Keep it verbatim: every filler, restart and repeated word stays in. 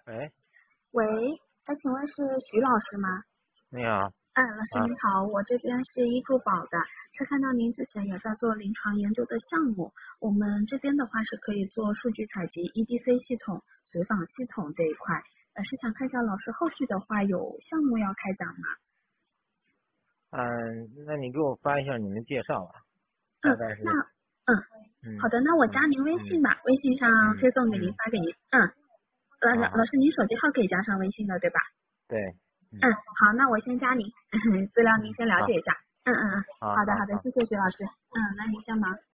喂， 喂，哎，请问是徐老师吗？ 你好。 哎，老师啊， 您好，我这边是医助宝的，是看到您之前有在做临床研究的项目，我们这边的话是可以做数据采集、E D C 系统、随访系统这一块，呃，是想看一下老师后续的话有项目要开展吗？ 嗯，那你给我发一下你们介绍吧， 嗯， 大概是。 那嗯，好嗯的，那我加嗯您微信嗯吧，微信上嗯推送给您嗯， 发给您。嗯，老好好， 老师您手机号可以加上微信的对吧？ 对。 嗯， 嗯好，那我先加您，资料您嗯，好， 先了解一下。嗯嗯嗯，好的好的， 好好好。 谢谢徐老师。嗯，那您先忙。